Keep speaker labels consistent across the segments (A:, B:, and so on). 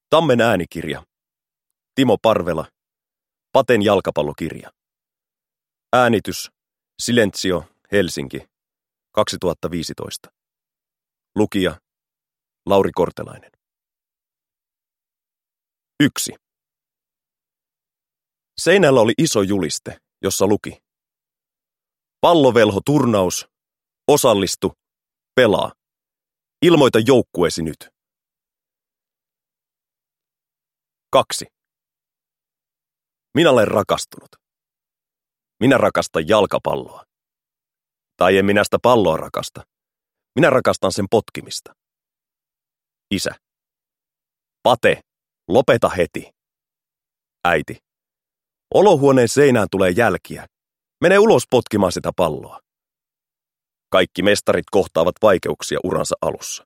A: Tammen äänikirja. Timo Parvela. Paten jalkapallokirja. Äänitys. Silenzio, Helsinki. 2015. Lukija. Lauri Kortelainen. 1. Seinällä oli iso juliste, jossa luki: Pallovelho-turnaus. Osallistu. Pelaa. Ilmoita joukkueesi nyt. 2. Minä olen rakastunut. Minä rakastan jalkapalloa. Tai en minä sitä palloa rakasta. Minä rakastan sen potkimista. Isä. Pate, lopeta heti. Äiti. Olohuoneen seinään tulee jälkiä. Mene ulos potkimaan sitä palloa. Kaikki mestarit kohtaavat vaikeuksia uransa alussa.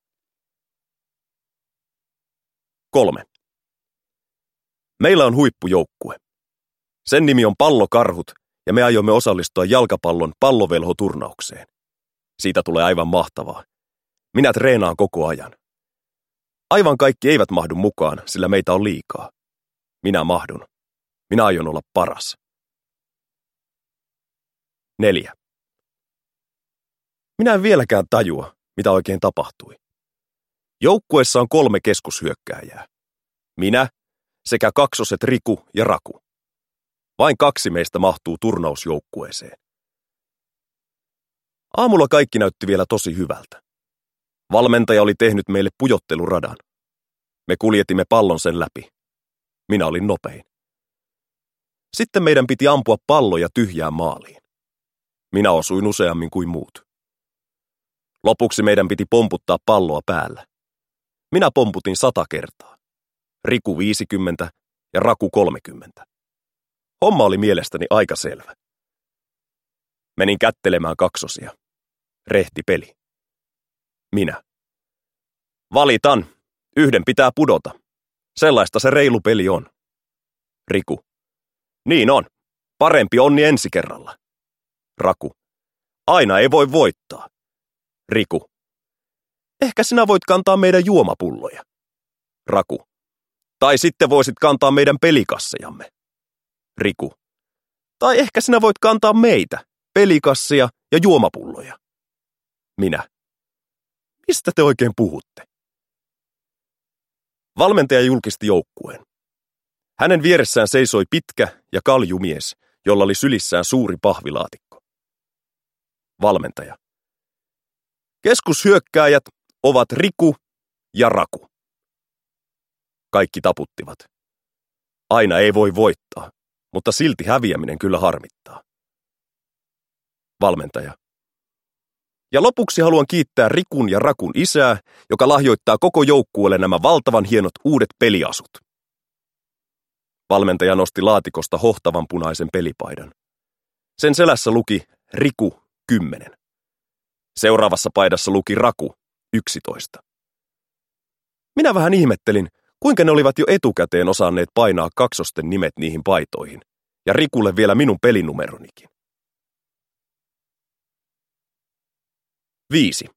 A: 3. Meillä on huippujoukkue. Sen nimi on Pallokarhut ja me aiomme osallistua jalkapallon pallovelhoturnaukseen. Siitä tulee aivan mahtavaa. Minä treenaan koko ajan. Aivan kaikki eivät mahdu mukaan, sillä meitä on liikaa. Minä mahdun. Minä aion olla paras. 4. Minä en vieläkään tajua, mitä oikein tapahtui. Joukkueessa on 3 keskushyökkääjää. Minä sekä kaksoset Riku ja Raku. Vain 2 meistä mahtuu turnausjoukkueeseen. Aamulla kaikki näytti vielä tosi hyvältä. Valmentaja oli tehnyt meille pujotteluradan. Me kuljetimme pallon sen läpi. Minä olin nopein. Sitten meidän piti ampua palloja tyhjään maaliin. Minä osuin useammin kuin muut. Lopuksi meidän piti pomputtaa palloa päällä. Minä pomputin 100 kertaa. Riku 50 ja Raku 30. Homma oli mielestäni aika selvä. Menin kättelemään kaksosia. Rehti peli. Minä. Valitan. 1 pitää pudota. Sellaista se reilu peli on. Riku. Niin on. Parempi onni ensi kerralla. Raku. Aina ei voi voittaa. Riku. Ehkä sinä voit kantaa meidän juomapulloja. Raku. Tai sitten voisit kantaa meidän pelikassejamme. Riku. Tai ehkä sinä voit kantaa meitä, pelikasseja ja juomapulloja. Minä. Mistä te oikein puhutte? Valmentaja julkisti joukkueen. Hänen vieressään seisoi pitkä ja kalju mies, jolla oli sylissään suuri pahvilaatikko. Valmentaja. Keskushyökkääjät ovat Riku ja Raku. Kaikki taputtivat. Aina ei voi voittaa, mutta silti häviäminen kyllä harmittaa. Valmentaja. Ja lopuksi haluan kiittää Rikun ja Rakun isää, joka lahjoittaa koko joukkueelle nämä valtavan hienot uudet peliasut. Valmentaja nosti laatikosta hohtavan punaisen pelipaidan. Sen selässä luki Riku 10. Seuraavassa paidassa luki Raku 11. Minä vähän ihmettelin, kuinka ne olivat jo etukäteen osanneet painaa kaksosten nimet niihin paitoihin, ja Rikulle vielä minun pelinumeronikin. 5.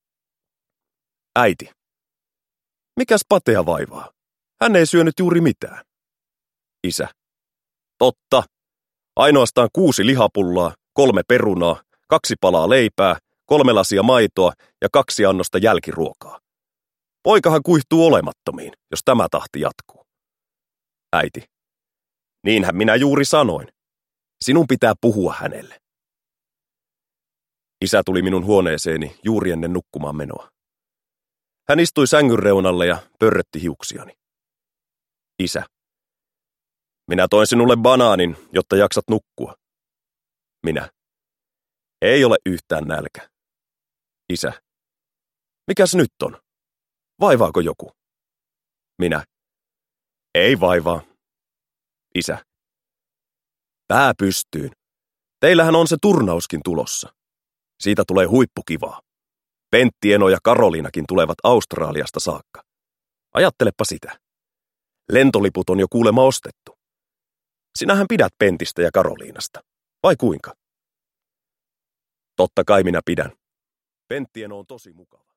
A: Äiti. Mikäs Patea vaivaa? Hän ei syönyt juuri mitään. Isä. Totta. Ainoastaan 6 lihapullaa, 3 perunaa, 2 palaa leipää, 3 lasia maitoa ja 2 annosta jälkiruokaa. Poikahan kuihtuu olemattomiin, jos tämä tahti jatkuu. Äiti. Niinhän minä juuri sanoin. Sinun pitää puhua hänelle. Isä tuli minun huoneeseeni juuri ennen nukkumaan menoa. Hän istui sängyn reunalle ja pörrötti hiuksiani. Isä. Minä toin sinulle banaanin, jotta jaksat nukkua. Minä. Ei ole yhtään nälkä. Isä. Mikäs nyt on? Vaivaako joku? Minä. Ei vaivaa. Isä. Pää pystyyn. Teillähän on se turnauskin tulossa. Siitä tulee huippukivaa. Pentti, Eno ja Karoliinakin tulevat Australiasta saakka. Ajattelepa sitä. Lentoliput on jo kuulemma ostettu. Sinähän pidät Pentistä ja Karoliinasta. Vai kuinka? Totta kai minä pidän. Pentti, Eno on tosi mukava.